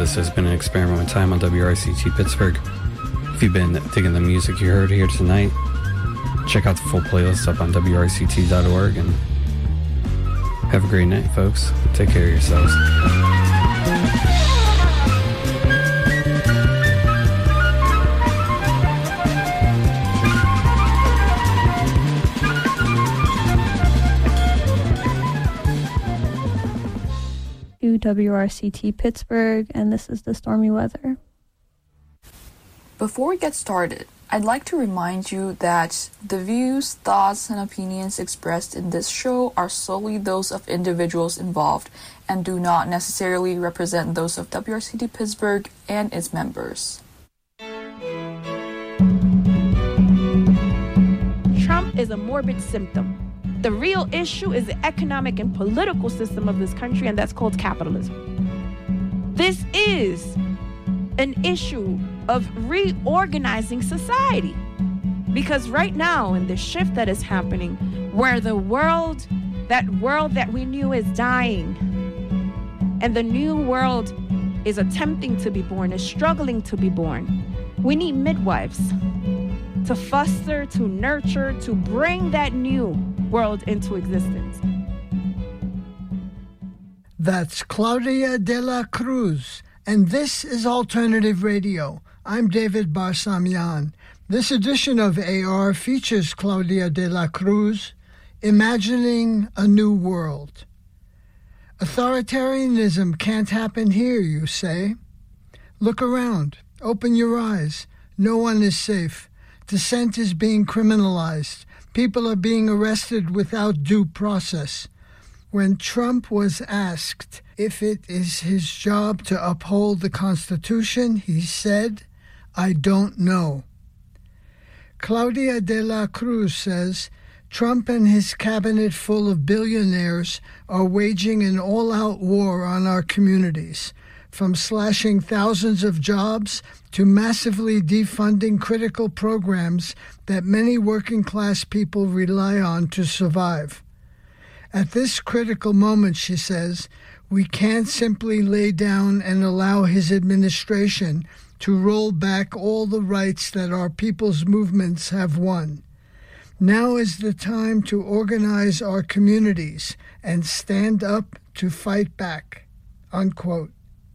This has been an experiment with time on WRCT Pittsburgh. If you've been digging the music you heard here tonight, check out the full playlist up on WRCT.org, and have a great night, folks. Take care of yourselves. WRCT Pittsburgh, and this is the stormy weather. Before we get started, I'd like to remind you that the views, thoughts, and opinions expressed in this show are solely those of individuals involved and do not necessarily represent those of WRCT Pittsburgh and its members. Trump is a morbid symptom. The real issue is the economic and political system of this country, and that's called capitalism. This is an issue of reorganizing society. Because right now, in the shift that is happening, where the world that we knew is dying, and the new world is attempting to be born, is struggling to be born, we need midwives to foster, to nurture, to bring that new world into existence. That's Claudia de la Cruz, and this is Alternative Radio. I'm David Barsamian. This edition of AR features Claudia de la Cruz, Imagining a New World. Authoritarianism can't happen here, you say. Look around. Open your eyes. No one is safe. Dissent is being criminalized. People are being arrested without due process. When Trump was asked if it is his job to uphold the Constitution, he said, "I don't know." Claudia de la Cruz says, Trump and his cabinet full of billionaires are waging an all-out war on our communities, from slashing thousands of jobs to massively defunding critical programs that many working-class people rely on to survive. At this critical moment, she says, we can't simply lay down and allow his administration to roll back all the rights that our people's movements have won. Now is the time to organize our communities and stand up to fight back, unquote.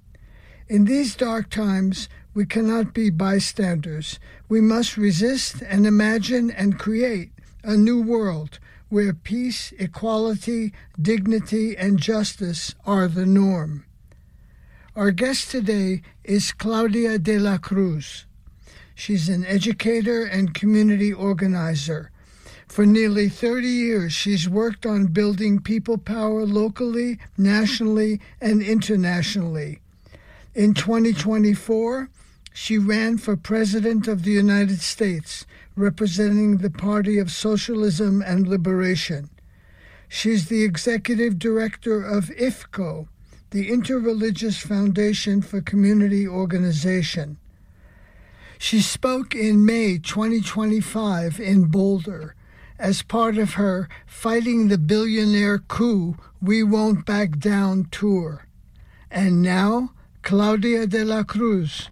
In these dark times, we cannot be bystanders. We must resist and imagine and create a new world where peace, equality, dignity, and justice are the norm. Our guest today is Claudia de la Cruz. She's an educator and community organizer. For nearly 30 years, she's worked on building people power locally, nationally, and internationally. In 2024, she ran for President of the United States, representing the Party of Socialism and Liberation. She's the executive director of IFCO, the Interreligious Foundation for Community Organization. She spoke in May 2025 in Boulder as part of her Fighting the Billionaire Coup, We Won't Back Down tour. And now, Claudia de la Cruz.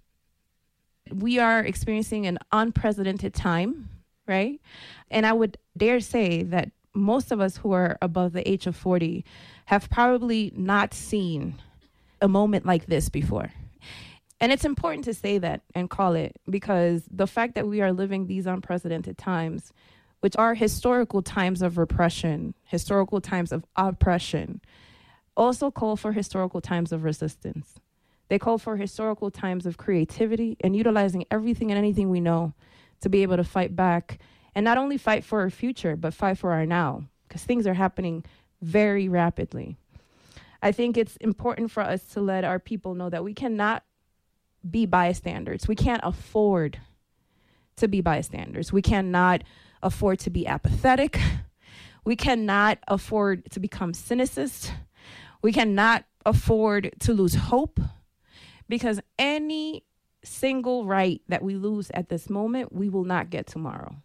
We are experiencing an unprecedented time, right? And I would dare say that most of us who are above the age of 40 have probably not seen a moment like this before. And it's important to say that and call it, because the fact that we are living these unprecedented times, which are historical times of repression, historical times of oppression, also call for historical times of resistance. They call for historical times of creativity and utilizing everything and anything we know to be able to fight back, and not only fight for our future, but fight for our now, because things are happening very rapidly. I think it's important for us to let our people know that we cannot be bystanders. We can't afford to be bystanders. We cannot afford to be apathetic. We cannot afford to become cynicists. We cannot afford to lose hope, because any single right that we lose at this moment, we will not get tomorrow.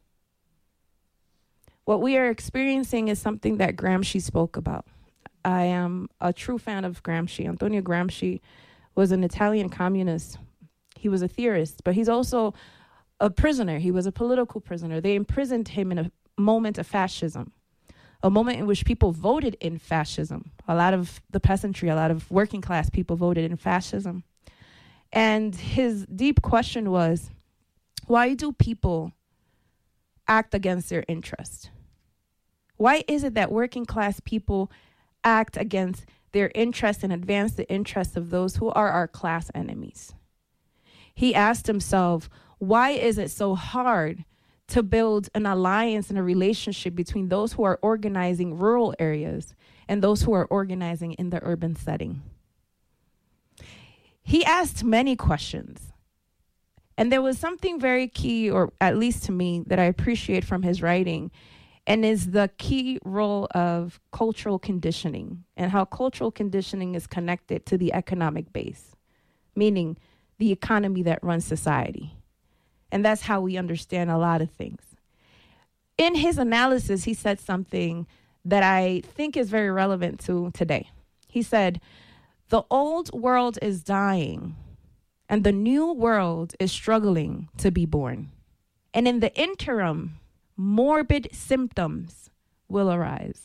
What we are experiencing is something that Gramsci spoke about. I am a true fan of Gramsci. Antonio Gramsci was an Italian communist. He was a theorist, but he's also a prisoner. He was a political prisoner. They imprisoned him in a moment of fascism, a moment in which people voted in fascism. A lot of the peasantry, a lot of working class people voted in fascism. And his deep question was, why do people act against their interest? Why is it that working class people act against their interest and advance the interests of those who are our class enemies? He asked himself, why is it so hard to build an alliance and a relationship between those who are organizing rural areas and those who are organizing in the urban setting? He asked many questions. And there was something very key, or at least to me, that I appreciate from his writing, and is the key role of cultural conditioning and how cultural conditioning is connected to the economic base, meaning the economy that runs society. And that's how we understand a lot of things. In his analysis, he said something that I think is very relevant to today. He said, the old world is dying and the new world is struggling to be born. And in the interim, morbid symptoms will arise.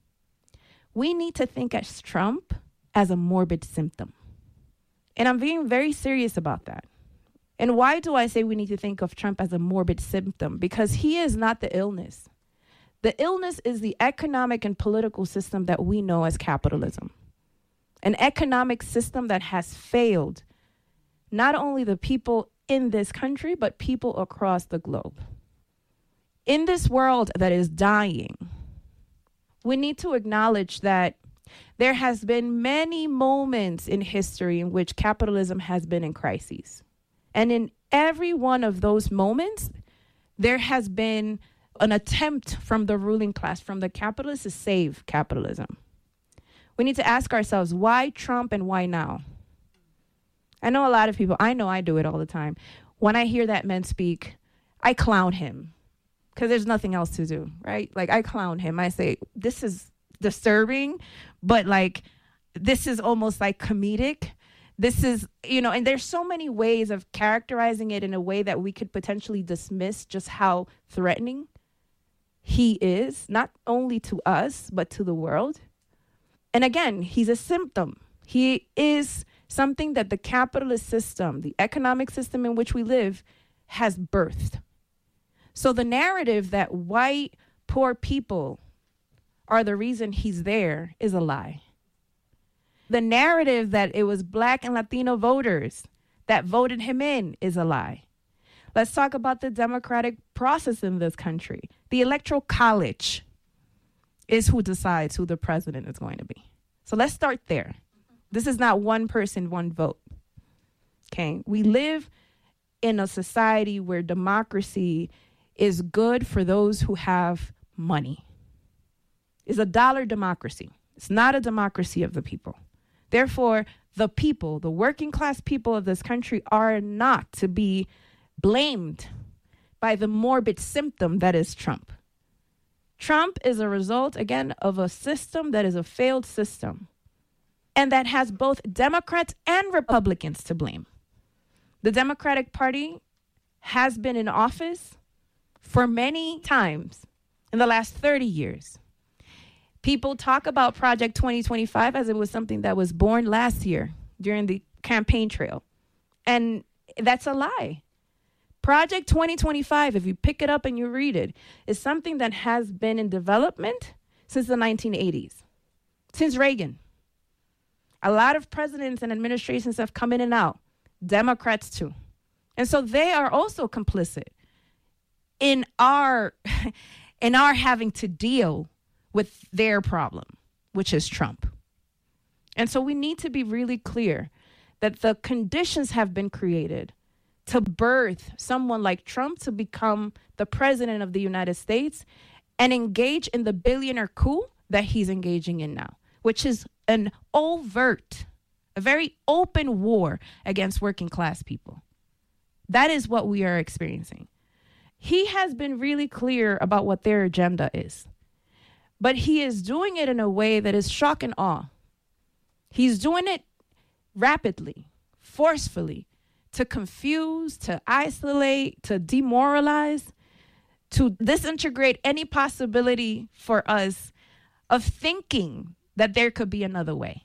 We need to think as Trump as a morbid symptom. And I'm being very serious about that. And why do I say we need to think of Trump as a morbid symptom? Because he is not the illness. The illness is the economic and political system that we know as capitalism. An economic system that has failed not only the people in this country, but people across the globe. In this world that is dying, we need to acknowledge that there has been many moments in history in which capitalism has been in crises. And in every one of those moments, there has been an attempt from the ruling class, from the capitalists, to save capitalism. We need to ask ourselves, why Trump and why now? I know a lot of people, I know I do it all the time. When I hear that man speak, I clown him because there's nothing else to do, right? Like, I clown him. I say, this is disturbing, but like, this is almost like comedic. This is, and there's so many ways of characterizing it in a way that we could potentially dismiss just how threatening he is, not only to us, but to the world. And again, he's a symptom. He is something that the capitalist system, the economic system in which we live, has birthed. So the narrative that white, poor people are the reason he's there is a lie. The narrative that it was Black and Latino voters that voted him in is a lie. Let's talk about the democratic process in this country. The Electoral College is who decides who the president is going to be. So let's start there. This is not one person, one vote. Okay? We live in a society where democracy is good for those who have money. It's a dollar democracy. It's not a democracy of the people. Therefore, the people, the working class people of this country, are not to be blamed by the morbid symptom that is Trump. Trump is a result, again, of a system that is a failed system and that has both Democrats and Republicans to blame. The Democratic Party has been in office for many times in the last 30 years. People talk about Project 2025 as it was something that was born last year during the campaign trail. And that's a lie. Project 2025, if you pick it up and you read it, is something that has been in development since the 1980s, since Reagan. A lot of presidents and administrations have come in and out, Democrats too. And so they are also complicit in our having to deal with their problem, which is Trump. And so we need to be really clear that the conditions have been created to birth someone like Trump to become the president of the United States and engage in the billionaire coup that he's engaging in now, which is an overt, a very open war against working class people. That is what we are experiencing. He has been really clear about what their agenda is, but he is doing it in a way that is shock and awe. He's doing it rapidly. forcefully to confuse, to isolate, to demoralize, to disintegrate any possibility for us of thinking that there could be another way.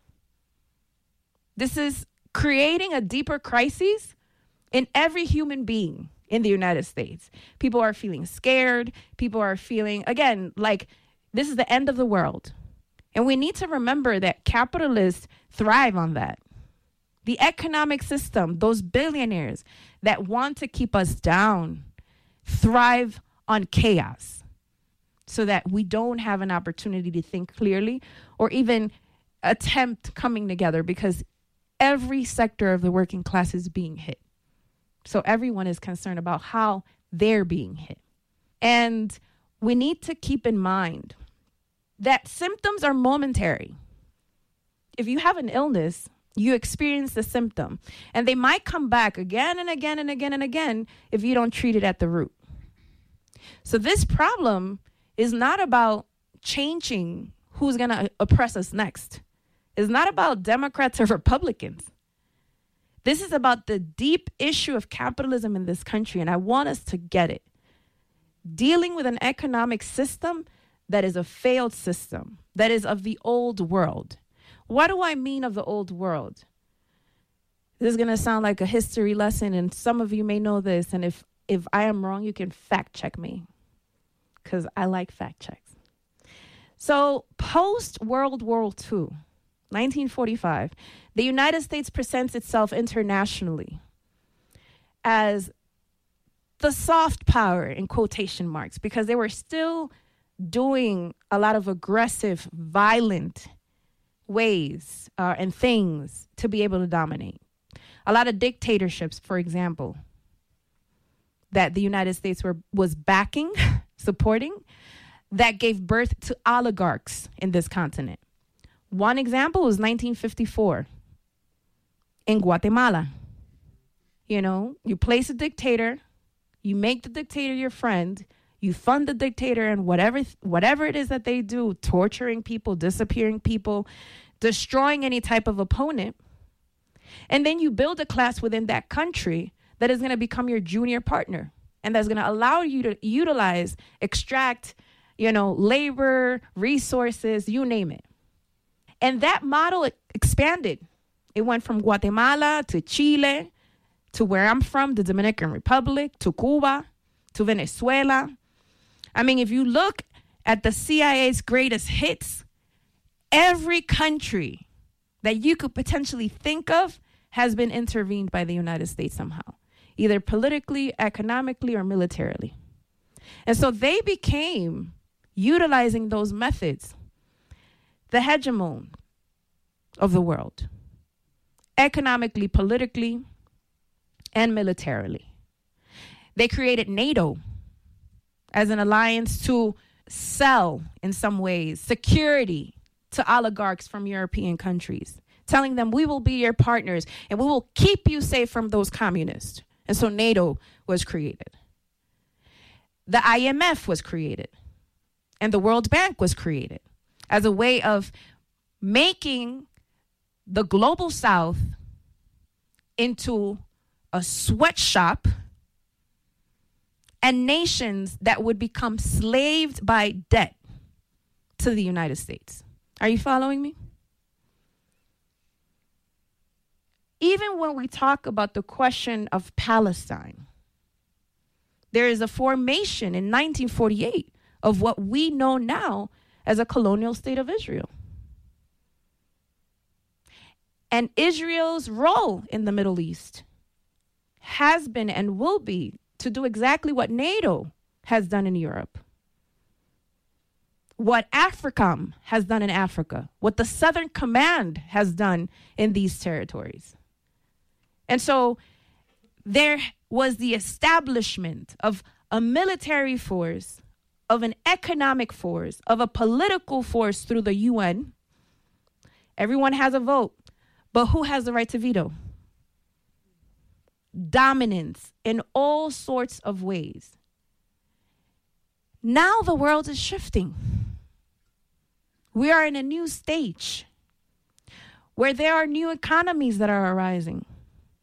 This is creating a deeper crisis in every human being in the United States. People are feeling scared. People are feeling, again, like this is the end of the world. And we need to remember that capitalists thrive on that. The economic system, those billionaires that want to keep us down, thrive on chaos so that we don't have an opportunity to think clearly or even attempt coming together, because every sector of the working class is being hit. So everyone is concerned about how they're being hit. And we need to keep in mind that symptoms are momentary. If you have an illness, you experience the symptom, and they might come back again and again and again and again if you don't treat it at the root. So this problem is not about changing who's going to oppress us next. It's not about Democrats or Republicans. This is about the deep issue of capitalism in this country, and I want us to get it. Dealing with an economic system that is a failed system, that is of the old world. What do I mean of the old world? This is going to sound like a history lesson, and some of you may know this, and if I am wrong, you can fact check me, because I like fact checks. So post-World War II, 1945, the United States presents itself internationally as the soft power, in quotation marks, because they were still doing a lot of aggressive, violent ways and things to be able to dominate. A lot of dictatorships, for example, that the United States was backing, supporting, that gave birth to oligarchs in this continent. One example was 1954 in Guatemala. You know, you place a dictator, you make the dictator your friend, you fund the dictator and whatever it is that they do, torturing people, disappearing people, destroying any type of opponent. And then you build a class within that country that is going to become your junior partner, and that's going to allow you to utilize, extract, labor, resources, you name it. And that model expanded. It went from Guatemala to Chile, to where I'm from, the Dominican Republic, to Cuba, to Venezuela. I mean, if you look at the CIA's greatest hits, every country that you could potentially think of has been intervened by the United States somehow, either politically, economically, or militarily. And so they became, utilizing those methods, the hegemon of the world, economically, politically, and militarily. They created NATO as an alliance to sell, in some ways, security to oligarchs from European countries, telling them we will be your partners and we will keep you safe from those communists. And so NATO was created. The IMF was created, and the World Bank was created as a way of making the global South into a sweatshop and nations that would become slaved by debt to the United States. Are you following me? Even when we talk about the question of Palestine, there is a formation in 1948 of what we know now as a colonial state of Israel. And Israel's role in the Middle East has been and will be to do exactly what NATO has done in Europe, what AFRICOM has done in Africa, what the Southern Command has done in these territories. And so there was the establishment of a military force, of an economic force, of a political force through the UN. Everyone has a vote, but who has the right to veto? Dominance in all sorts of ways. Now the world is shifting. We are in a new stage where there are new economies that are arising.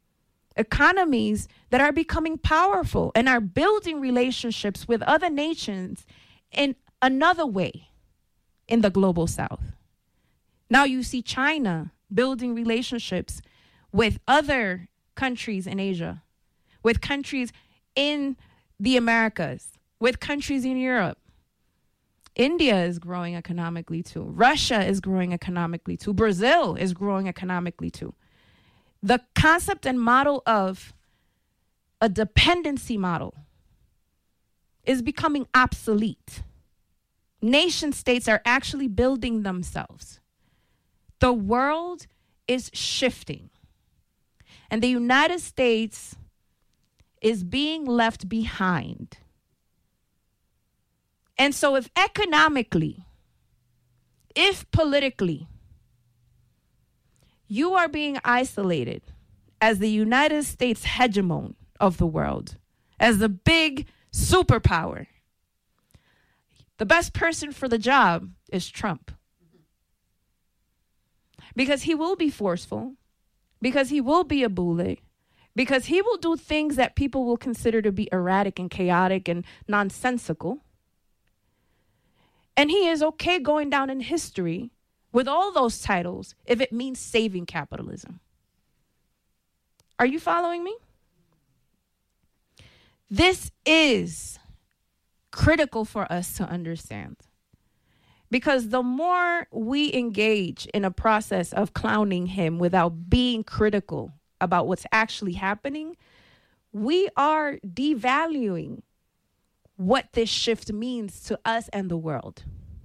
economies that are becoming powerful and are building relationships with other nations in another way in the global south. Now you see China building relationships with other countries in Asia, with countries in the Americas, with countries in Europe. India is growing economically too. Russia is growing economically too. Brazil is growing economically too. The concept and model of a dependency model is becoming obsolete. Nation states are actually building themselves. The world is shifting. And the United States is being left behind. And so if economically, if politically, you are being isolated as the United States hegemon of the world, as the big superpower, the best person for the job is Trump. Because he will be forceful, because he will be a bully, because he will do things that people will consider to be erratic and chaotic and nonsensical. And he is okay going down in history with all those titles if it means saving capitalism. Are you following me? This is critical for us to understand. Because the more we engage in a process of clowning him without being critical about what's actually happening, we are devaluing what this shift means to us and the world.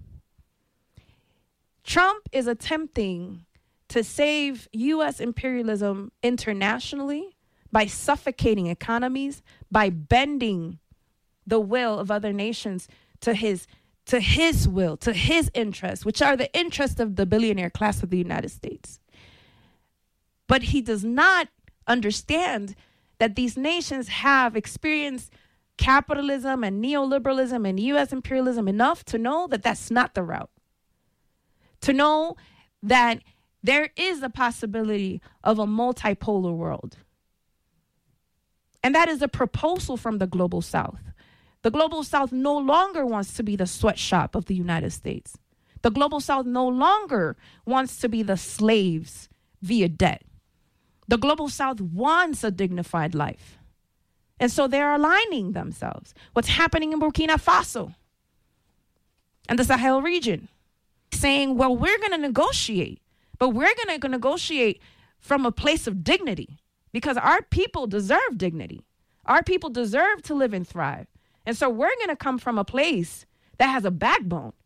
Trump is attempting to save U.S. imperialism internationally by suffocating economies, by bending the will of other nations to his will, to his interests, which are the interests of the billionaire class of the United States. But he does not understand that these nations have experienced capitalism and neoliberalism and U.S. imperialism enough to know that that's not the route. To know that there is a possibility of a multipolar world. And that is a proposal from the Global South. The Global South no longer wants to be the sweatshop of the United States. The Global South no longer wants to be the slaves via debt. The Global South wants a dignified life. And so they're aligning themselves. What's happening in Burkina Faso and the Sahel region, saying, well, we're going to negotiate, but we're going to negotiate from a place of dignity because our people deserve dignity. Our people deserve to live and thrive. And so we're going to come from a place that has a backbone.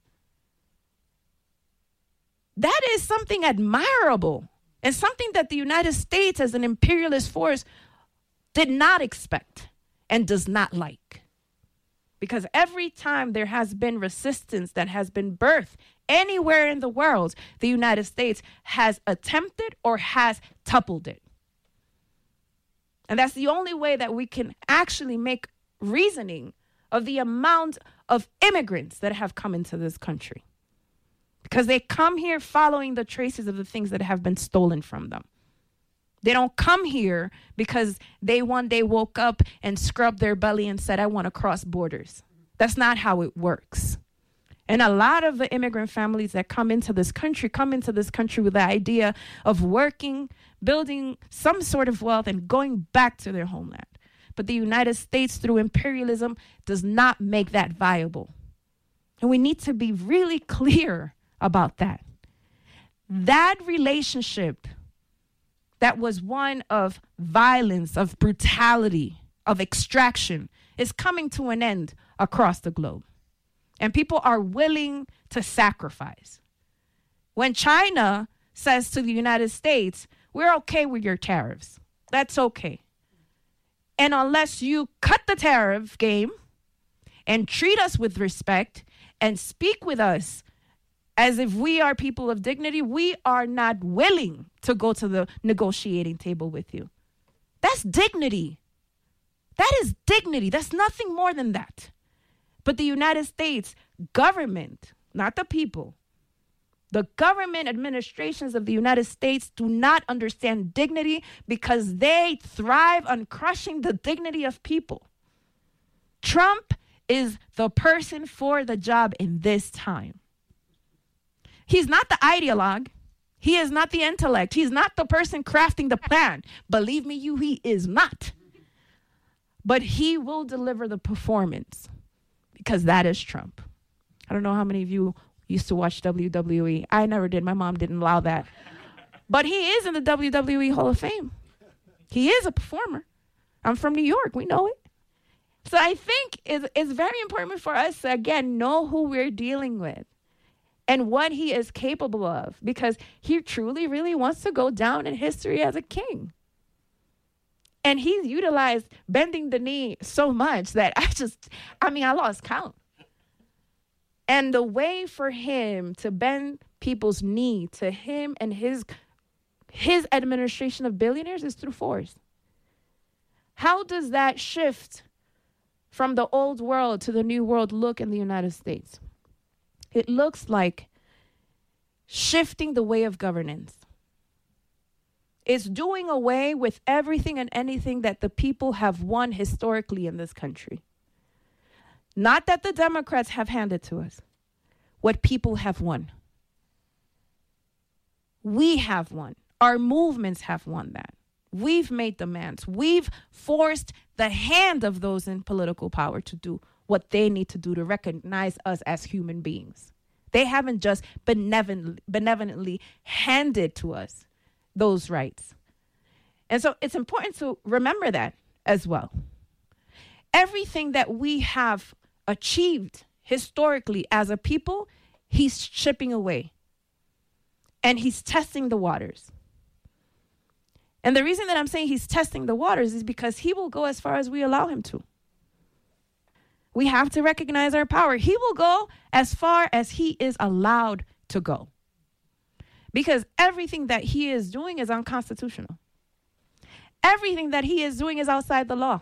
That is something admirable and something that the United States as an imperialist force did not expect and does not like. Because every time there has been resistance that has been birthed anywhere in the world, the United States has attempted or has toppled it. And that's the only way that we can actually make reasoning of the amount of immigrants that have come into this country. Because they come here following the traces of the things that have been stolen from them. They don't come here because they one day woke up and scrubbed their belly and said, I want to cross borders. That's not how it works. And a lot of the immigrant families that come into this country with the idea of working, building some sort of wealth and going back to their homeland. But the United States, through imperialism, does not make that viable. And we need to be really clear about that. That relationship that was one of violence, of brutality, of extraction, is coming to an end across the globe. And people are willing to sacrifice. When China says to the United States, we're okay with your tariffs, that's okay. And unless you cut the tariff game and treat us with respect and speak with us as if we are people of dignity, we are not willing to go to the negotiating table with you. That's dignity. That is dignity. That's nothing more than that. But the United States government, not the people, The government administrations of the United States do not understand dignity because they thrive on crushing the dignity of people. Trump is the person for the job in this time. He's not the ideologue. He is not the intellect. He's not the person crafting the plan. Believe me, he is not. But he will deliver the performance because that is Trump. I don't know how many of you used to watch WWE. I never did. My mom didn't allow that. But he is in the WWE Hall of Fame. He is a performer. I'm from New York. We know it. So I think it's very important for us to, again, know who we're dealing with and what he is capable of, because he truly, really wants to go down in history as a king. And he's utilized bending the knee so much that I lost count. And the way for him to bend people's knee to him and his administration of billionaires is through force. How does that shift from the old world to the new world look in the United States? It looks like shifting the way of governance. It's doing away with everything and anything that the people have won historically in this country. Not that the Democrats have handed to us. What people have won. We have won. Our movements have won that. We've made demands. We've forced the hand of those in political power to do what they need to do to recognize us as human beings. They haven't just benevolently handed to us those rights. And so it's important to remember that as well. Everything that we have achieved historically as a people, he's chipping away. And he's testing the waters. And the reason that I'm saying he's testing the waters is because he will go as far as we allow him to. We have to recognize our power. He will go as far as he is allowed to go. Because everything that he is doing is unconstitutional. Everything that he is doing is outside the law.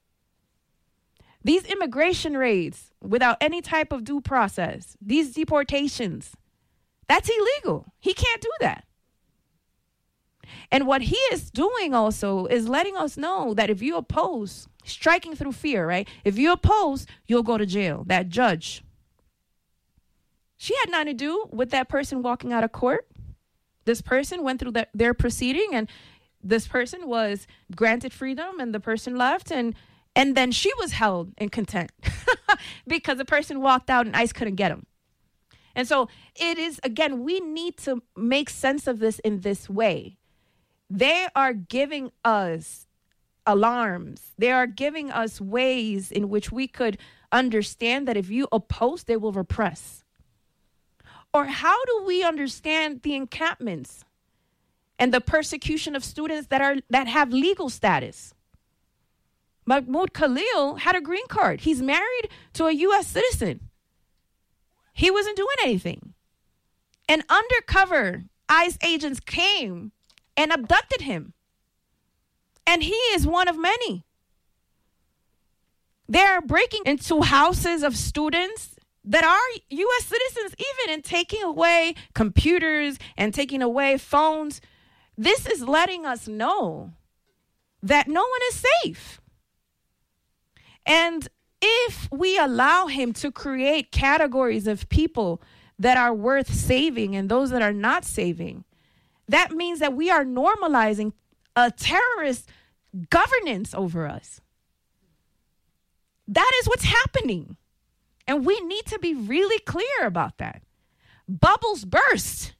These immigration raids without any type of due process, these deportations, that's illegal. He can't do that. And what he is doing also is letting us know that if you oppose, striking through fear, right? If you oppose, you'll go to jail. That judge, she had nothing to do with that person walking out of court. This person went through their proceeding, and this person was granted freedom, and the person left, and then she was held in contempt because the person walked out and ICE couldn't get him. And so it is, again, we need to make sense of this in this way. They are giving us alarms. They are giving us ways in which we could understand that if you oppose, they will repress. Or how do we understand the encampments and the persecution of students that have legal status? Mahmoud Khalil had a green card. He's married to a U.S. citizen. He wasn't doing anything. And undercover ICE agents came and abducted him. And he is one of many. They're breaking into houses of students that are U.S. citizens even, and taking away computers and taking away phones. This is letting us know that no one is safe. And if we allow him to create categories of people that are worth saving and those that are not saving, that means that we are normalizing a terrorist governance over us. That is what's happening. And we need to be really clear about that. Bubbles burst.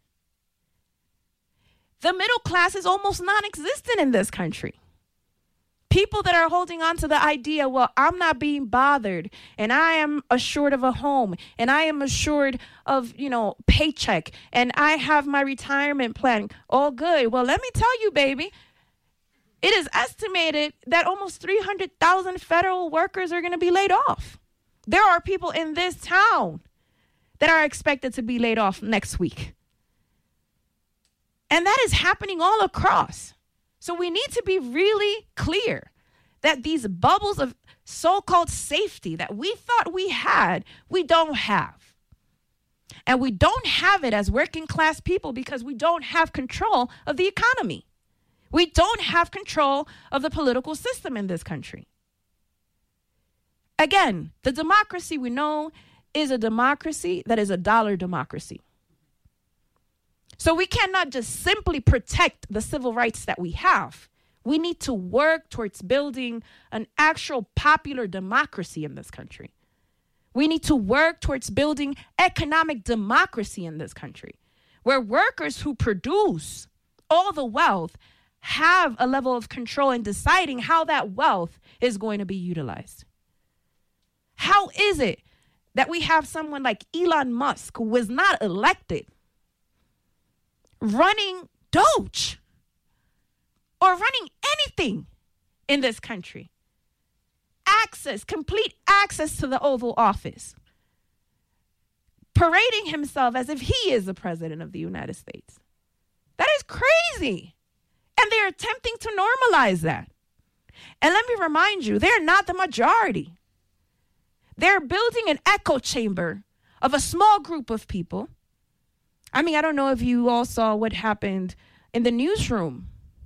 The middle class is almost non-existent in this country. People that are holding on to the idea, well, I'm not being bothered, and I am assured of a home, and I am assured of, paycheck, and I have my retirement plan. All good. Well, let me tell you, baby, it is estimated that almost 300,000 federal workers are going to be laid off. There are people in this town that are expected to be laid off next week. And that is happening all across. So we need to be really clear that these bubbles of so-called safety that we thought we had, we don't have. And we don't have it as working class people because we don't have control of the economy. We don't have control of the political system in this country. Again, the democracy we know is a democracy that is a dollar democracy. So we cannot just simply protect the civil rights that we have. We need to work towards building an actual popular democracy in this country. We need to work towards building economic democracy in this country, where workers who produce all the wealth have a level of control in deciding how that wealth is going to be utilized. How is it that we have someone like Elon Musk, who was not elected, running Doge or running anything in this country? Complete access to the Oval Office, parading himself as if he is the president of the United States. That is crazy. And they're attempting to normalize that. And let me remind you, they're not the majority. They're building an echo chamber of a small group of people. I mean, I don't know if you all saw what happened in the newsroom,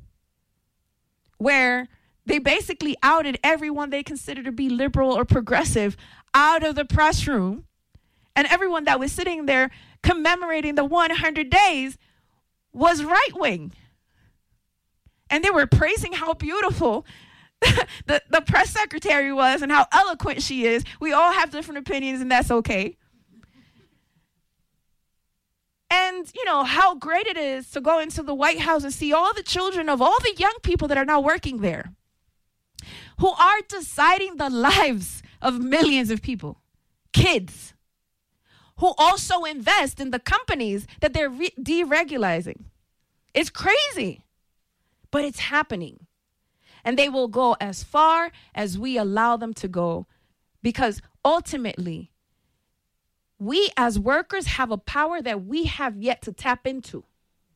where they basically outed everyone they consider to be liberal or progressive out of the press room. And everyone that was sitting there commemorating the 100 days was right-wing. And they were praising how beautiful the press secretary was and how eloquent she is. We all have different opinions, and that's okay. And, you know, how great it is to go into the White House and see all the children of all the young people that are now working there, who are deciding the lives of millions of people, kids, who also invest in the companies that they're deregulating. It's crazy, but it's happening. And they will go as far as we allow them to go, because ultimately, we as workers have a power that we have yet to tap into.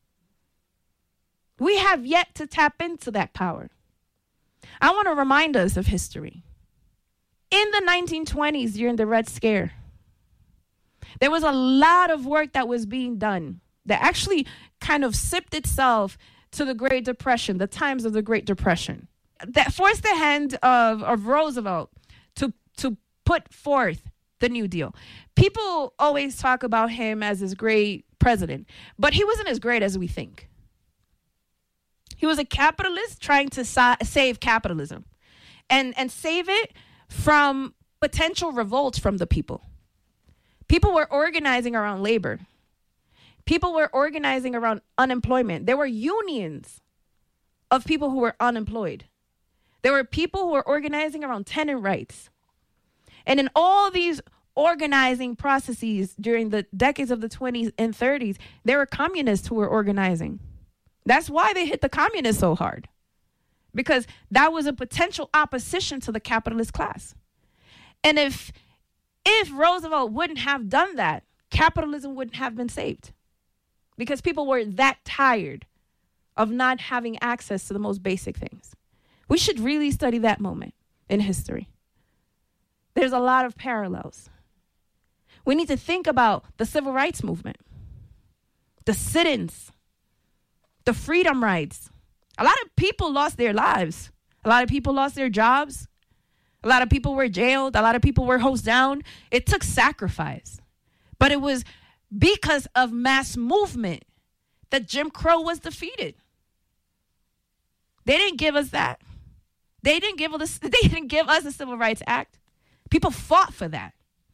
We have yet to tap into that power. I want to remind us of history. In the 1920s, during the Red Scare, there was a lot of work that was being done that actually kind of sipped itself to the Great Depression, the times of the Great Depression, that forced the hand of Roosevelt to put forth the New Deal. People always talk about him as this great president, but he wasn't as great as we think. He was a capitalist trying to save capitalism and save it from potential revolts from the people. People were organizing around labor. People were organizing around unemployment. There were unions of people who were unemployed. There were people who were organizing around tenant rights. And in all these organizing processes during the decades of the 20s and 30s, there were communists who were organizing. That's why they hit the communists so hard, because that was a potential opposition to the capitalist class. And if Roosevelt wouldn't have done that, capitalism wouldn't have been saved, because people were that tired of not having access to the most basic things. We should really study that moment in history. There's a lot of parallels. We need to think about the civil rights movement, the sit-ins, the freedom rides. A lot of people lost their lives. A lot of people lost their jobs. A lot of people were jailed. A lot of people were hosed down. It took sacrifice. But it was because of mass movement that Jim Crow was defeated. They didn't give us that. They didn't give us the Civil Rights Act. People fought for that.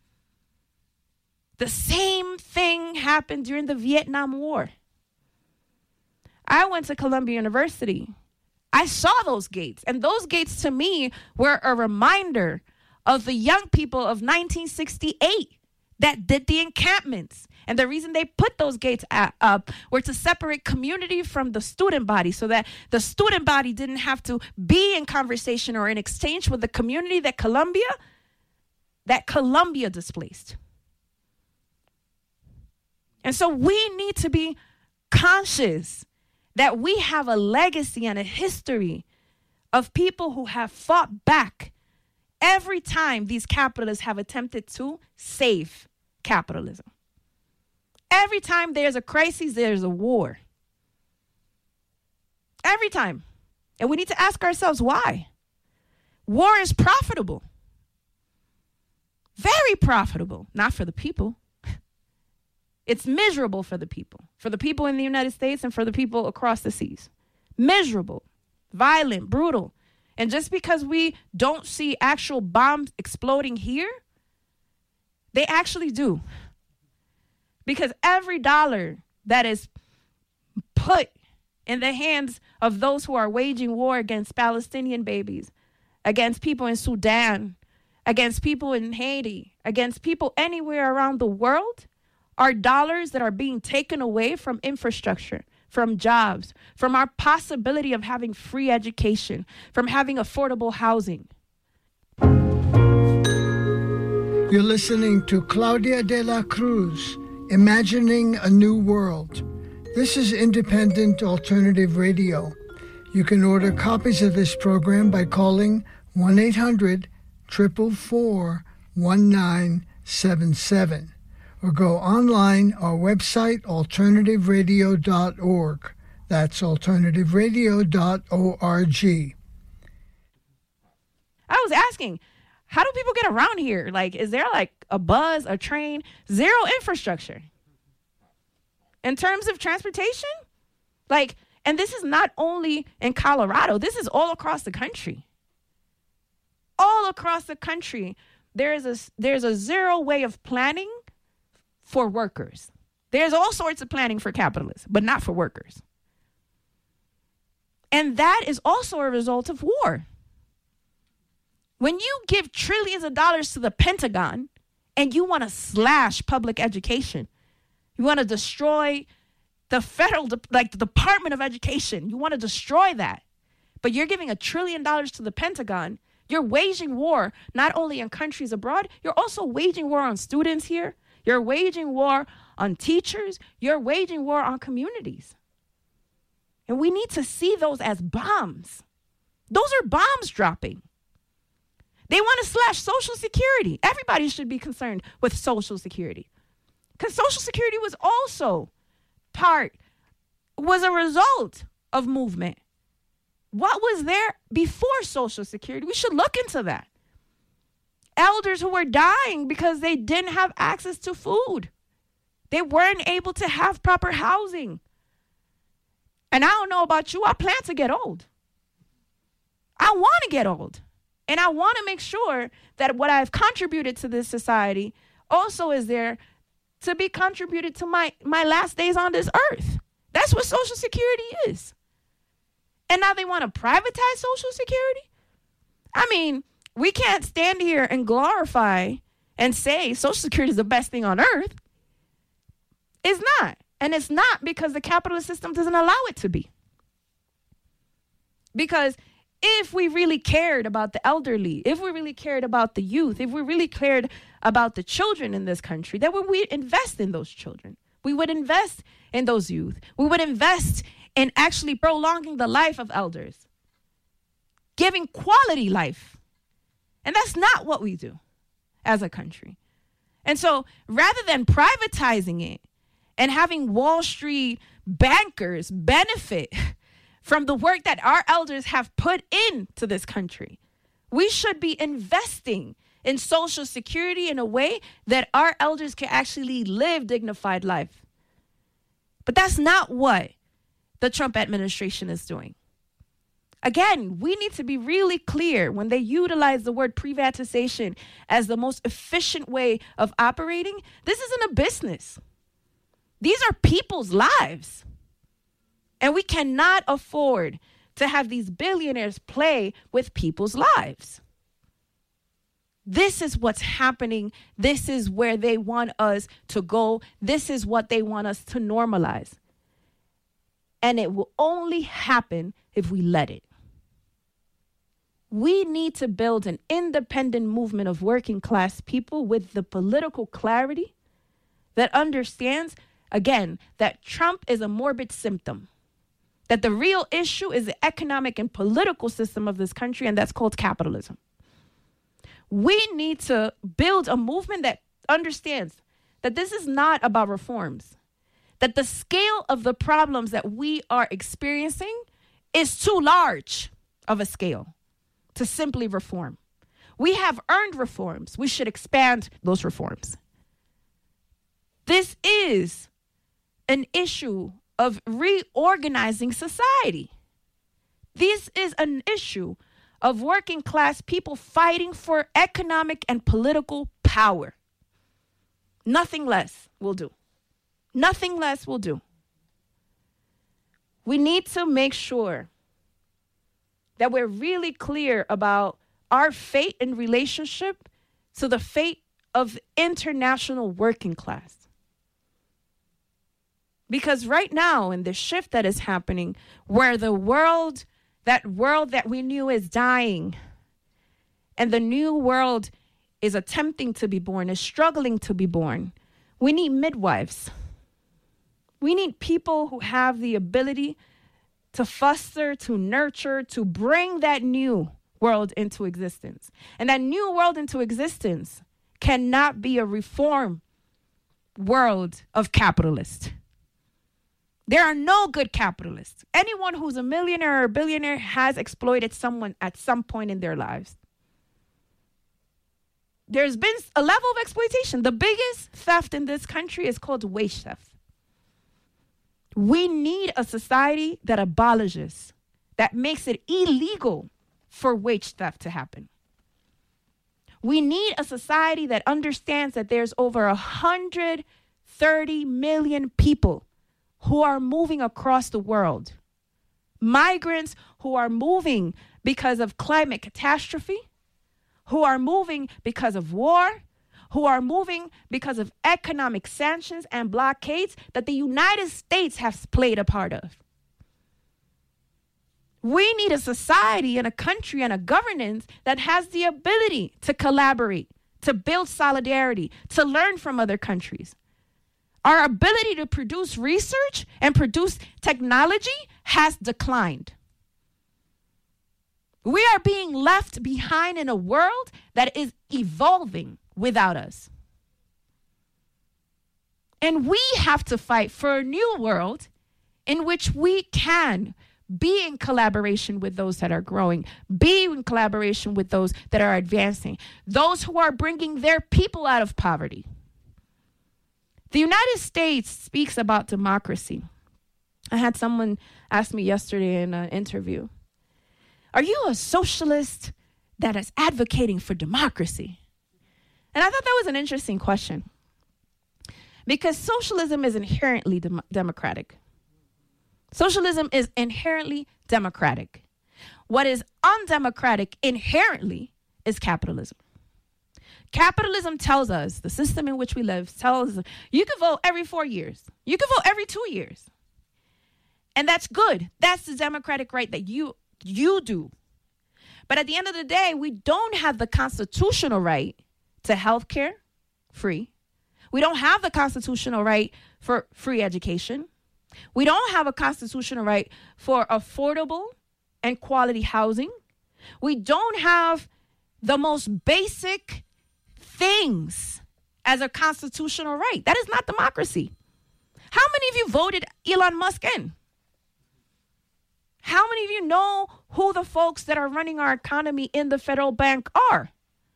The same thing happened during the Vietnam War. I went to Columbia University. I saw those gates, and those gates to me were a reminder of the young people of 1968 that did the encampments. And the reason they put those gates up were to separate community from the student body, so that the student body didn't have to be in conversation or in exchange with the community that Columbia displaced. And so we need to be conscious that we have a legacy and a history of people who have fought back every time these capitalists have attempted to save capitalism. Every time there's a crisis, there's a war. Every time. And we need to ask ourselves why. War is profitable. Very profitable. Not for the people. It's miserable for the people in the United States and for the people across the seas. Miserable, violent, brutal. And just because we don't see actual bombs exploding here, they actually do. Because every dollar that is put in the hands of those who are waging war against Palestinian babies, against people in Sudan, against people in Haiti, against people anywhere around the world, are dollars that are being taken away from infrastructure, from jobs, from our possibility of having free education, from having affordable housing. You're listening to Claudia de la Cruz, Imagining a New World. This is Independent Alternative Radio. You can order copies of this program by calling 1-800-444-1977 or go online our website alternativeradio.org. That's alternativeradio.org. I was asking, how do people get around here? Like, is there like a bus, a train? Zero infrastructure. In terms of transportation? Like, and this is not only in Colorado, this is all across the country. All across the country, there's a zero way of planning for workers. There's all sorts of planning for capitalists, but not for workers. And that is also a result of war. When you give trillions of dollars to the Pentagon and you want to slash public education, you want to destroy the the Department of Education, you want to destroy that, but you're giving $1 trillion to the Pentagon, you're waging war not only in countries abroad, you're also waging war on students here, you're waging war on teachers, you're waging war on communities. And we need to see those as bombs. Those are bombs dropping. They want to slash Social Security. Everybody should be concerned with Social Security. Because Social Security was also was a result of movement. What was there before Social Security? We should look into that. Elders who were dying because they didn't have access to food. They weren't able to have proper housing. And I don't know about you, I plan to get old. I want to get old. And I want to make sure that what I've contributed to this society also is there to be contributed to my last days on this earth. That's what Social Security is. And now they want to privatize Social Security? I mean, we can't stand here and glorify and say Social Security is the best thing on earth. It's not. And it's not because the capitalist system doesn't allow it to be. Because if we really cared about the elderly, if we really cared about the youth, if we really cared about the children in this country, then we would invest in those children. We would invest in those youth. We would invest in actually prolonging the life of elders, giving quality life. And that's not what we do as a country. And so rather than privatizing it and having Wall Street bankers benefit from the work that our elders have put into this country, we should be investing in Social Security in a way that our elders can actually live dignified life. But that's not what the Trump administration is doing. Again, we need to be really clear when they utilize the word privatization as the most efficient way of operating. This isn't a business. These are people's lives. And we cannot afford to have these billionaires play with people's lives. This is what's happening. This is where they want us to go. This is what they want us to normalize. And it will only happen if we let it. We need to build an independent movement of working class people with the political clarity that understands, again, that Trump is a morbid symptom. That the real issue is the economic and political system of this country, and that's called capitalism. We need to build a movement that understands that this is not about reforms. that the scale of the problems that we are experiencing is too large of a scale to simply reform. We have earned reforms. We should expand those reforms. This is an issue of reorganizing society. This is an issue of working class people fighting for economic and political power. Nothing less will do. Nothing less will do. We need to make sure that we're really clear about our fate in relationship to the fate of international working class. Because right now, in the shift that is happening, where the world that we knew is dying, and the new world is attempting to be born, is struggling to be born, we need midwives. We need people who have the ability to foster, to nurture, to bring that new world into existence. And that new world into existence cannot be a reform world of capitalists. There are no good capitalists. Anyone who's a millionaire or a billionaire has exploited someone at some point in their lives. There's been a level of exploitation. The biggest theft in this country is called wage theft. We need a society that abolishes, that makes it illegal for wage theft to happen. We need a society that understands that there's over 130 million people who are moving across the world. Migrants who are moving because of climate catastrophe, who are moving because of war, who are moving because of economic sanctions and blockades that the United States has played a part of. We need a society and a country and a governance that has the ability to collaborate, to build solidarity, to learn from other countries. Our ability to produce research and produce technology has declined. We are being left behind in a world that is evolving without us. And we have to fight for a new world in which we can be in collaboration with those that are growing, be in collaboration with those that are advancing, those who are bringing their people out of poverty. The United States speaks about democracy. I had someone ask me yesterday in an interview, are you a socialist that is advocating for democracy? And I thought that was an interesting question, because socialism is inherently democratic. Socialism is inherently democratic. What is undemocratic inherently is capitalism. Capitalism tells us, the system in which we live tells us, you can vote every 4 years. You can vote every 2 years. And that's good. That's the democratic right that you do. But at the end of the day, we don't have the constitutional right to health care, free. We don't have the constitutional right for free education. We don't have a constitutional right for affordable and quality housing. We don't have the most basic things as a constitutional right. That is not democracy. How many of you voted Elon Musk in? How many of you know who the folks that are running our economy in the federal bank are?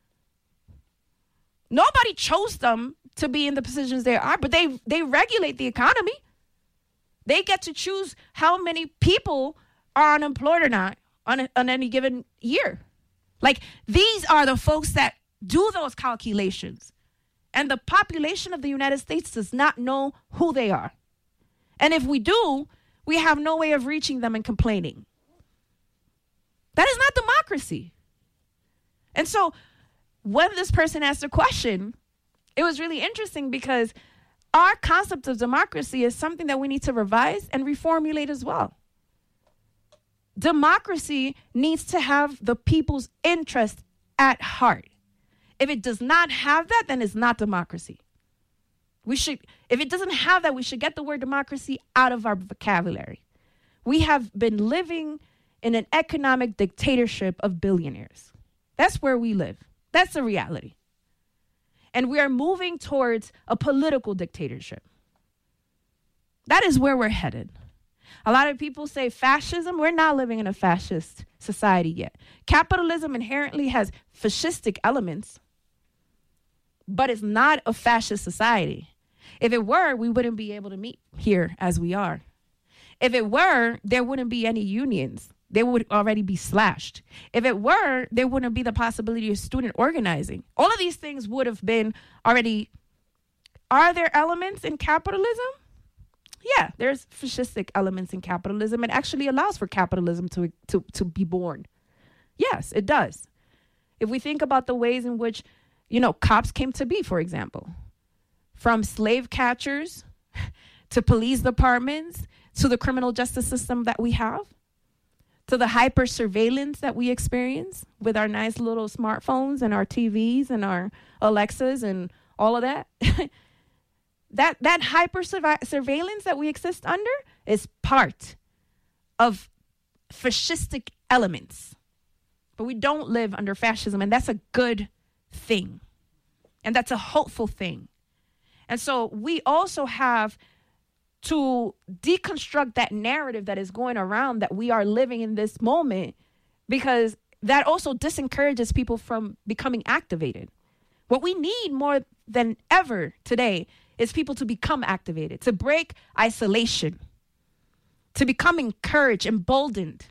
Nobody chose them to be in the positions they are, but they regulate the economy. They get to choose how many people are unemployed or not on any given year. Like, these are the folks that do those calculations. And the population of the United States does not know who they are. And if we do, we have no way of reaching them and complaining. That is not democracy. And so when this person asked a question, it was really interesting, because our concept of democracy is something that we need to revise and reformulate as well. Democracy needs to have the people's interest at heart. If it does not have that, then it's not democracy. If it doesn't have that, we should get the word democracy out of our vocabulary. We have been living in an economic dictatorship of billionaires. That's where we live. That's the reality. And we are moving towards a political dictatorship. That is where we're headed. A lot of people say fascism. We're not living in a fascist society yet. Capitalism inherently has fascistic elements, but it's not a fascist society. If it were, we wouldn't be able to meet here as we are. If it were, there wouldn't be any unions. They would already be slashed. If it were, there wouldn't be the possibility of student organizing. All of these things would have been already. Are there elements in capitalism? Yeah, there's fascistic elements in capitalism. It actually allows for capitalism to be born. Yes, it does. If we think about the ways in which, cops came to be, for example, from slave catchers to police departments to the criminal justice system that we have, to the hyper surveillance that we experience with our nice little smartphones and our TVs and our Alexas and all of that. That hyper surveillance that we exist under is part of fascistic elements. But we don't live under fascism, and that's a good thing. And that's a hopeful thing. And so we also have to deconstruct that narrative that is going around that we are living in this moment, because that also disencourages people from becoming activated. What we need more than ever today is people to become activated, to break isolation, to become encouraged, emboldened,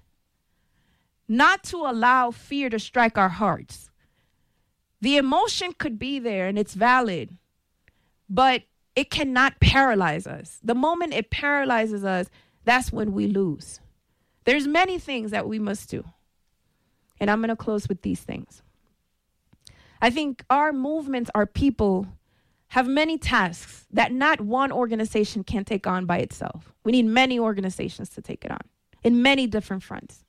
not to allow fear to strike our hearts. The emotion could be there and it's valid, but it cannot paralyze us. The moment it paralyzes us, that's when we lose. There's many things that we must do. And I'm going to close with these things. I think our movements, our people, have many tasks that not one organization can take on by itself. We need many organizations to take it on in many different fronts.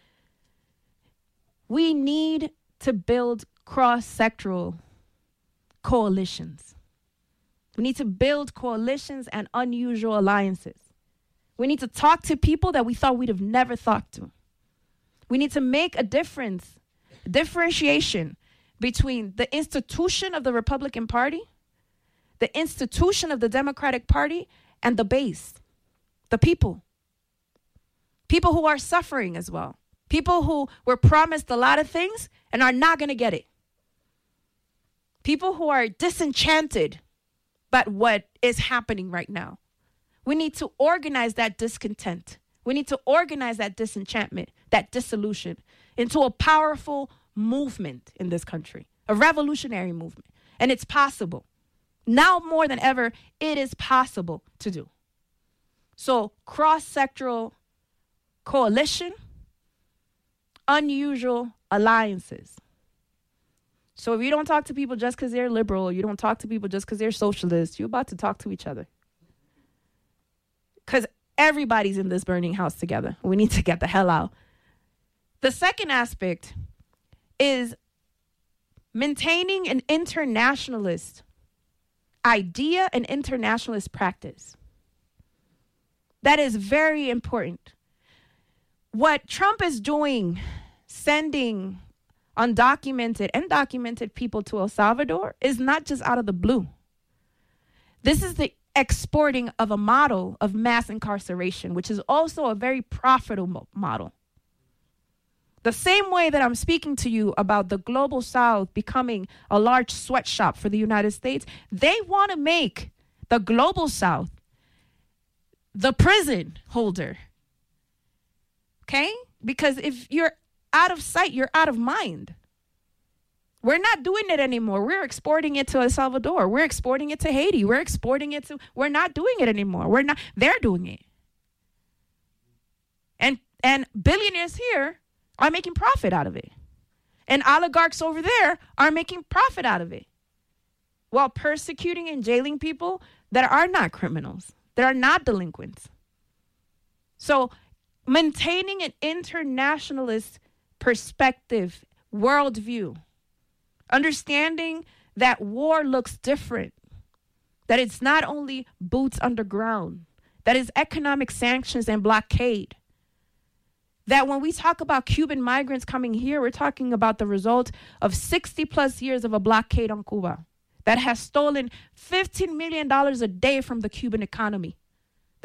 We need to build cross-sectoral coalitions. We need to build coalitions and unusual alliances. We need to talk to people that we thought we'd have never talked to. We need to make a differentiation between the institution of the Republican Party, the institution of the Democratic Party, and the base, the people. People who are suffering as well. People who were promised a lot of things and are not going to get it. People who are disenchanted by what is happening right now. We need to organize that discontent. We need to organize that disenchantment, that dissolution, into a powerful movement in this country, a revolutionary movement. And it's possible. Now more than ever, it is possible to do. So cross-sectoral coalition, unusual alliances. So if you don't talk to people just because they're liberal, you don't talk to people just because they're socialist, you're about to talk to each other. Because everybody's in this burning house together. We need to get the hell out. The second aspect is maintaining an internationalist idea and internationalist practice. That is very important. What Trump is doing, sending undocumented and documented people to El Salvador, is not just out of the blue. This is the exporting of a model of mass incarceration, which is also a very profitable model. The same way that I'm speaking to you about the global South becoming a large sweatshop for the United States, they want to make the global South the prison holder. Okay? Because if you're out of sight, you're out of mind. We're not doing it anymore. We're exporting it to El Salvador. We're exporting it to Haiti. We're not doing it anymore. They're doing it. And billionaires here are making profit out of it. And oligarchs over there are making profit out of it, while persecuting and jailing people that are not criminals, that are not delinquents. So maintaining an internationalist perspective, worldview, understanding that war looks different, that it's not only boots underground, that it's economic sanctions and blockade. That when we talk about Cuban migrants coming here, we're talking about the result of 60 plus years of a blockade on Cuba that has stolen $15 million a day from the Cuban economy,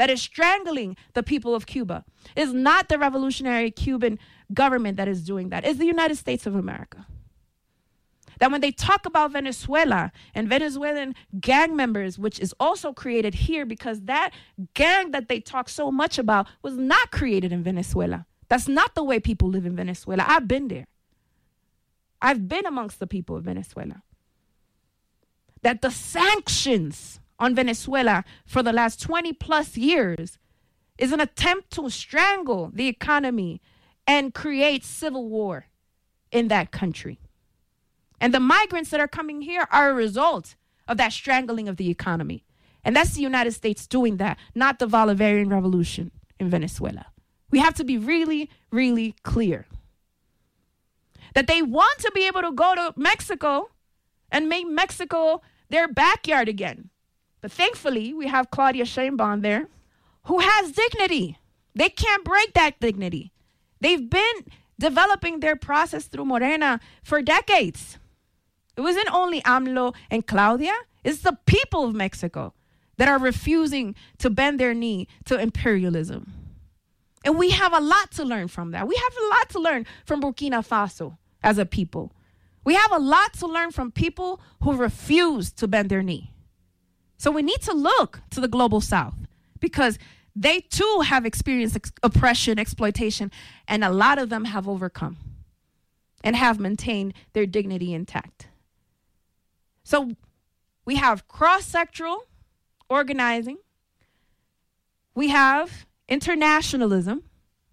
that is strangling the people of Cuba. It's not the revolutionary Cuban government that is doing that. It's the United States of America. That when they talk about Venezuela and Venezuelan gang members, which is also created here because that gang that they talk so much about was not created in Venezuela. That's not the way people live in Venezuela. I've been there. I've been amongst the people of Venezuela. That the sanctions on Venezuela for the last 20 plus years is an attempt to strangle the economy and create civil war in that country. And the migrants that are coming here are a result of that strangling of the economy. And that's the United States doing that, not the Bolivarian Revolution in Venezuela. We have to be really, really clear that they want to be able to go to Mexico and make Mexico their backyard again. But thankfully, we have Claudia Sheinbaum there who has dignity. They can't break that dignity. They've been developing their process through Morena for decades. It wasn't only AMLO and Claudia. It's the people of Mexico that are refusing to bend their knee to imperialism. And we have a lot to learn from that. We have a lot to learn from Burkina Faso as a people. We have a lot to learn from people who refuse to bend their knee. So we need to look to the global south because they too have experienced oppression, exploitation, and a lot of them have overcome and have maintained their dignity intact. So we have cross-sectoral organizing. We have internationalism.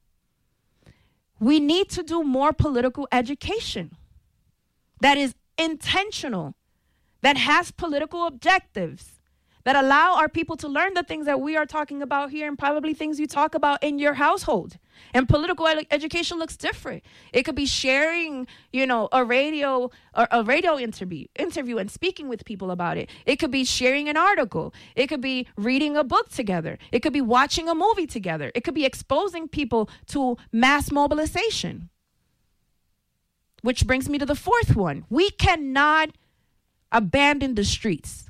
We need to do more political education that is intentional, that has political objectives, that allow our people to learn the things that we are talking about here and probably things you talk about in your household. And political education looks different. It could be sharing, a radio interview and speaking with people about it. It could be sharing an article. It could be reading a book together. It could be watching a movie together. It could be exposing people to mass mobilization. Which brings me to the fourth one. We cannot abandon the streets.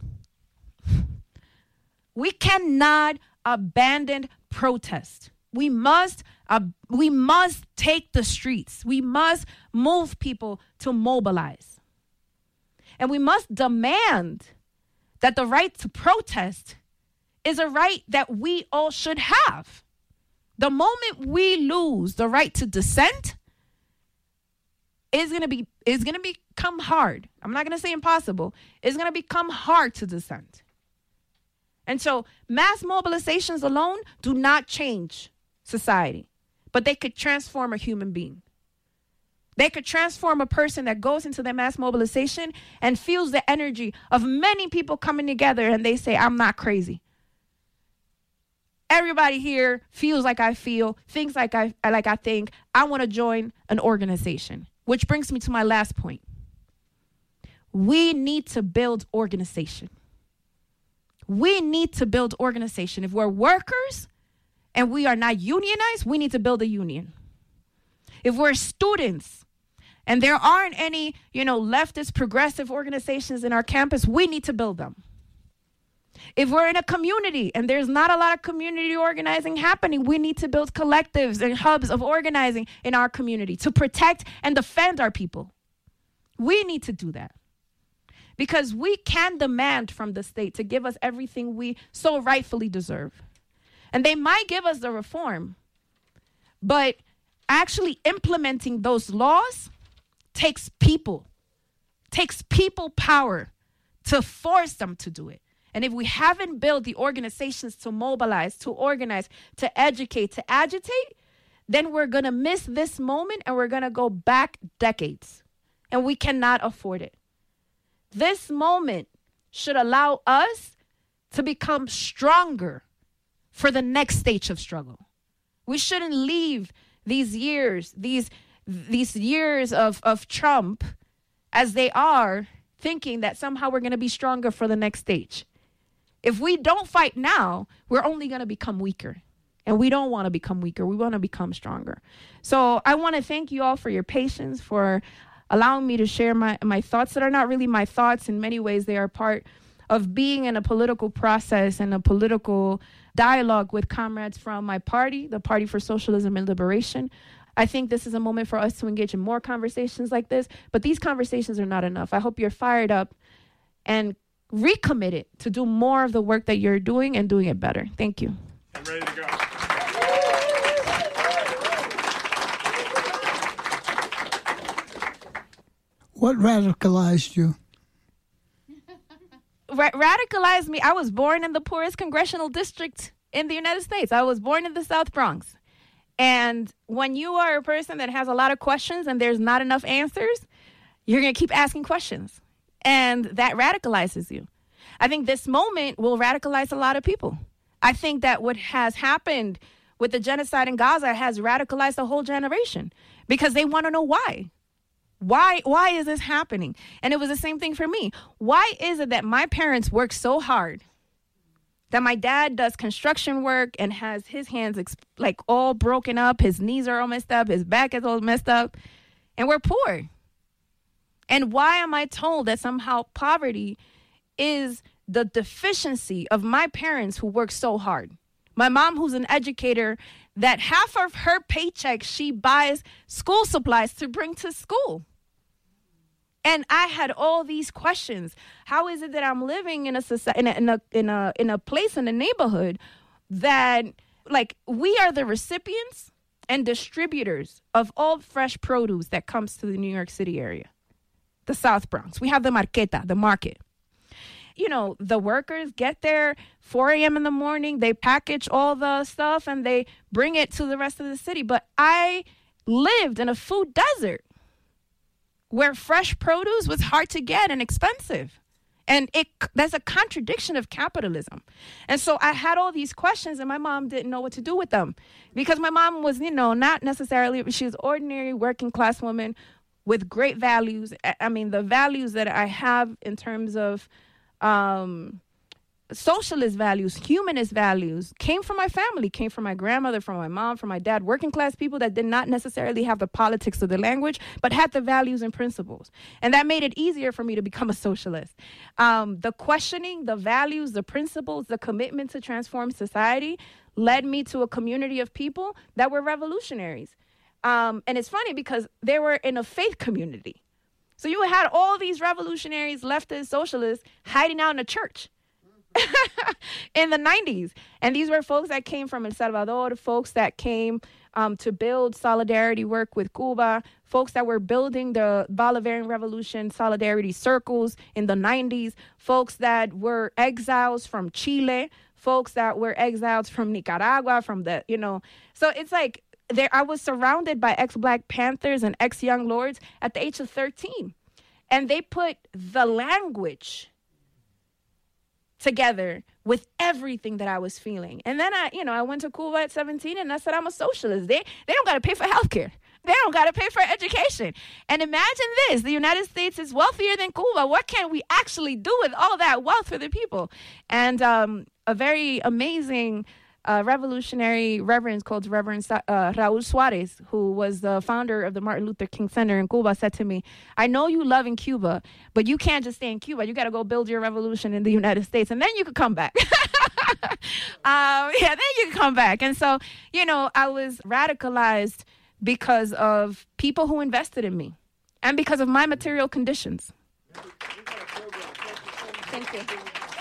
We cannot abandon protest. We must take the streets. We must move people to mobilize. And we must demand that the right to protest is a right that we all should have. The moment we lose the right to dissent, it's going to become hard. I'm not going to say impossible. It's going to become hard to dissent. And so mass mobilizations alone do not change society, but they could transform a human being. They could transform a person that goes into the mass mobilization and feels the energy of many people coming together and they say, I'm not crazy. Everybody here feels like I feel, thinks like I think. I want to join an organization, which brings me to my last point. We need to build organization. We need to build organization. If we're workers and we are not unionized, we need to build a union. If we're students and there aren't any, leftist progressive organizations in our campus, we need to build them. If we're in a community and there's not a lot of community organizing happening, we need to build collectives and hubs of organizing in our community to protect and defend our people. We need to do that. Because we can demand from the state to give us everything we so rightfully deserve. And they might give us the reform, but actually implementing those laws takes people power to force them to do it. And if we haven't built the organizations to mobilize, to organize, to educate, to agitate, then we're going to miss this moment and we're going to go back decades. And we cannot afford it. This moment should allow us to become stronger for the next stage of struggle. We shouldn't leave these years of Trump as they are, thinking that somehow we're going to be stronger for the next stage. If we don't fight now, we're only going to become weaker. And we don't want to become weaker. We want to become stronger. So I want to thank you all for your patience, for allowing me to share my thoughts that are not really my thoughts. In many ways, they are part of being in a political process and a political dialogue with comrades from my party, the Party for Socialism and Liberation. I think this is a moment for us to engage in more conversations like this, but these conversations are not enough. I hope you're fired up and recommitted to do more of the work that you're doing and doing it better. Thank you. I'm ready to go. What radicalized you? Radicalized me. I was born in the poorest congressional district in the United States. I was born in the South Bronx. And when you are a person that has a lot of questions and there's not enough answers, you're going to keep asking questions. And that radicalizes you. I think this moment will radicalize a lot of people. I think that what has happened with the genocide in Gaza has radicalized a whole generation because they want to know why. Why is this happening? And it was the same thing for me. Why is it that my parents work so hard, that my dad does construction work and has his hands like all broken up, his knees are all messed up, his back is all messed up, and we're poor? And why am I told that somehow poverty is the deficiency of my parents who work so hard? My mom, who's an educator, that half of her paycheck, she buys school supplies to bring to school. And I had all these questions. How is it that I'm living in a society, in a place, in a neighborhood that, like, we are the recipients and distributors of all fresh produce that comes to the New York City area, the South Bronx. We have the marqueta, the market. You know, the workers get there 4 a.m. in the morning, they package all the stuff and they bring it to the rest of the city. But I lived in a food desert where fresh produce was hard to get and expensive. And that's a contradiction of capitalism. And so I had all these questions and my mom didn't know what to do with them because my mom was, not necessarily, she was ordinary working class woman with great values. I mean, the values that I have in terms of socialist values, humanist values, came from my family, came from my grandmother, from my mom, from my dad, working class people that did not necessarily have the politics of the language, but had the values and principles. And that made it easier for me to become a socialist. The questioning, the values, the principles, the commitment to transform society led me to a community of people that were revolutionaries. And it's funny because they were in a faith community. So you had all these revolutionaries, leftist, socialists, hiding out in a church in the 90s. And these were folks that came from El Salvador, folks that came to build solidarity work with Cuba, folks that were building the Bolivarian Revolution solidarity circles in the 90s, folks that were exiles from Chile, folks that were exiles from Nicaragua, So it's like I was surrounded by ex-Black Panthers and ex-Young Lords at the age of 13. And they put the language together with everything that I was feeling. And then I went to Cuba at 17 and I said, I'm a socialist. They don't got to pay for healthcare. They don't got to pay for education. And imagine this, the United States is wealthier than Cuba. What can we actually do with all that wealth for the people? And a very amazing revolutionary reverend called Reverend Raul Suarez, who was the founder of the Martin Luther King Center in Cuba, said to me, I know you love in Cuba, but you can't just stay in Cuba. You got to go build your revolution in the United States, and then you could come back. Then you could come back. And so, I was radicalized because of people who invested in me and because of my material conditions. Thank you.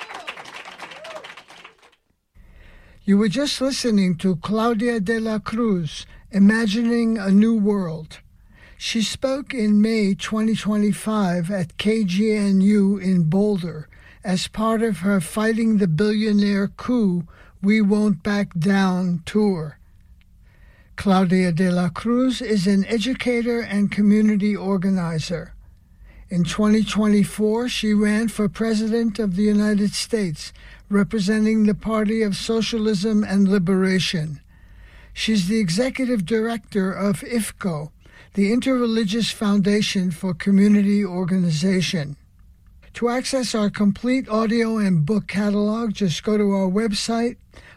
You were just listening to Claudia de la Cruz, Imagining a New World. She spoke in May 2025 at KGNU in Boulder as part of her Fighting the Billionaire Coup, We Won't Back Down tour. Claudia de la Cruz is an educator and community organizer. In 2024, she ran for President of the United States, representing the Party of Socialism and Liberation. She's the executive director of IFCO, the Interreligious Foundation for Community Organization. To access our complete audio and book catalog, just go to our website,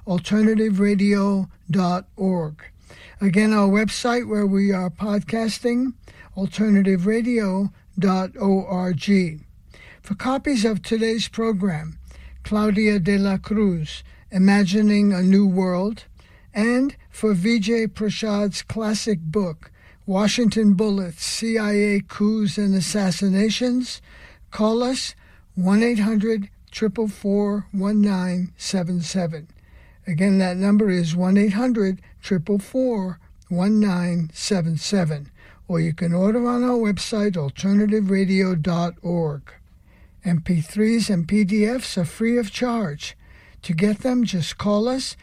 alternativeradio.org. Again, our website where we are podcasting, alternativeradio.org. For copies of today's program, Claudia de la Cruz, Imagining a New World, and for Vijay Prashad's classic book, Washington Bullets, CIA Coups and Assassinations, call us 1-800-444-1977. Again, that number is 1-800-444-1977. Or you can order on our website, alternativeradio.org. MP3s and PDFs are free of charge. To get them, just call us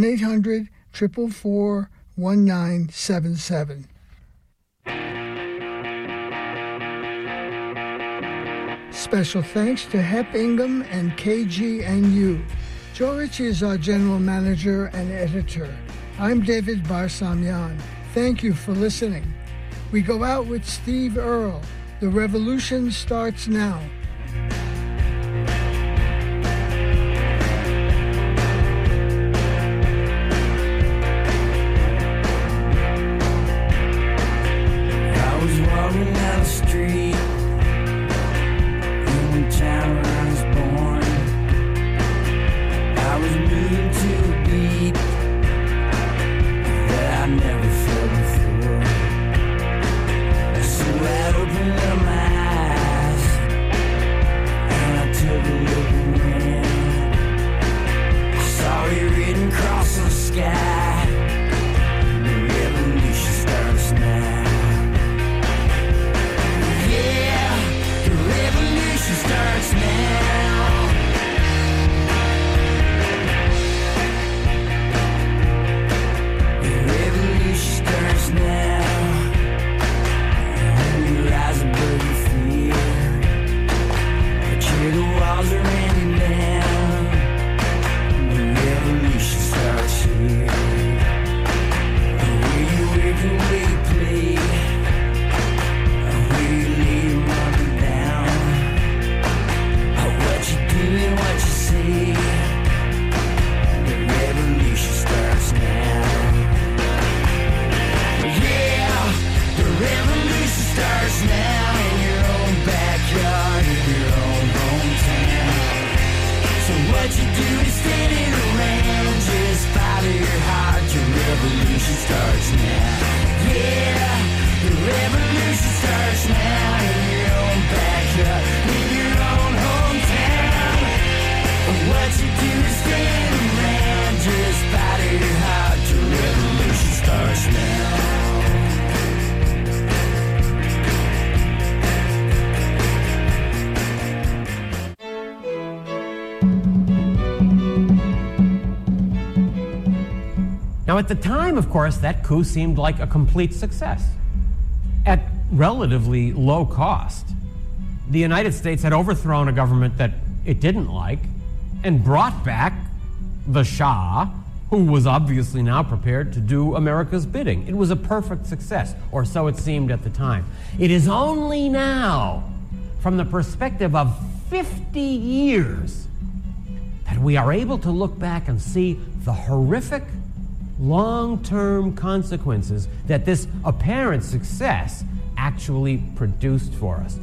1-800-444-1977. Special thanks to Hep Ingham and KGNU. Joe Ritchie is our general manager and editor. I'm David Barsamian. Thank you for listening. We go out with Steve Earle. The revolution starts now. I was walking down the street in the town where I was born. I was moving to a beat that I never felt before. So I opened up my eyes and I took a look around. I saw it written across the sky. The revolution starts now. Yeah, the revolution starts now. The revolution starts now. When you rise above your fear, but the walls are raining down. The revolution starts here. Where you work and where you play, where you lay your money down, what you do and what you say. The revolution starts now. Yeah, the revolution starts now in your own backyard, in your own hometown. So what you do is standing around, just follow your heart. Your revolution starts now. Yeah, the revolution starts now in your own backyard, in your own hometown. What you do is stand around, just follow your heart. Your revolution starts now. Now, at the time, of course, that coup seemed like a complete success. At relatively low cost, the United States had overthrown a government that it didn't like and brought back the Shah, who was obviously now prepared to do America's bidding. It was a perfect success, or so it seemed at the time. It is only now, from the perspective of 50 years, that we are able to look back and see the horrific long-term consequences that this apparent success actually produced for us.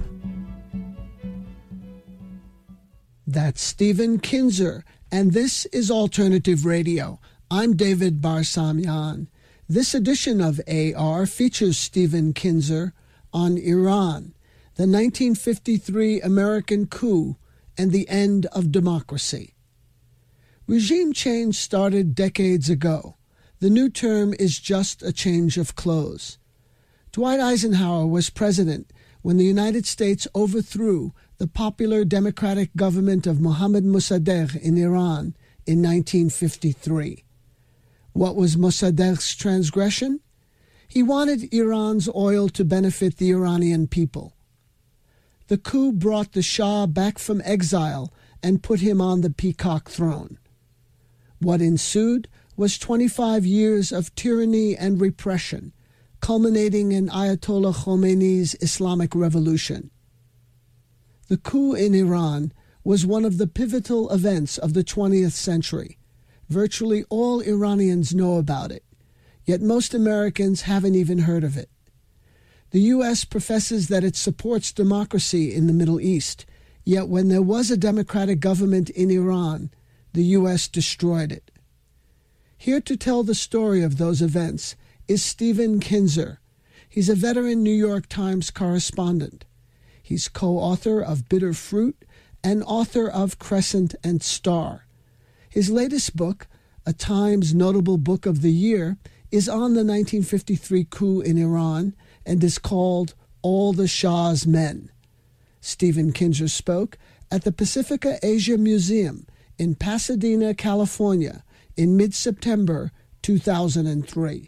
That's Stephen Kinzer, and this is Alternative Radio. I'm David Barsamian. This edition of AR features Stephen Kinzer on Iran, the 1953 American coup, and the end of democracy. Regime change started decades ago. The new term is just a change of clothes. Dwight Eisenhower was president when the United States overthrew the popular democratic government of Mohammad Mossadegh in Iran in 1953. What was Mossadegh's transgression? He wanted Iran's oil to benefit the Iranian people. The coup brought the Shah back from exile and put him on the peacock throne. What ensued was 25 years of tyranny and repression, culminating in Ayatollah Khomeini's Islamic Revolution. The coup in Iran was one of the pivotal events of the 20th century. Virtually all Iranians know about it, yet most Americans haven't even heard of it. The U.S. professes that it supports democracy in the Middle East, Yet when there was a democratic government in Iran, the U.S. destroyed it. Here to tell the story of those events is Stephen Kinzer. He's a veteran New York Times correspondent. He's co-author of Bitter Fruit and author of Crescent and Star. His latest book, a Times Notable Book of the Year, is on the 1953 coup in Iran and is called All the Shah's Men. Stephen Kinzer spoke at the Pacifica Asia Museum in Pasadena, California, in mid-September 2003.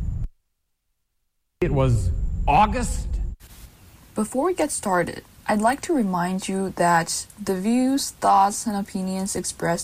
It was August. Before we get started, I'd like to remind you that the views, thoughts, and opinions expressed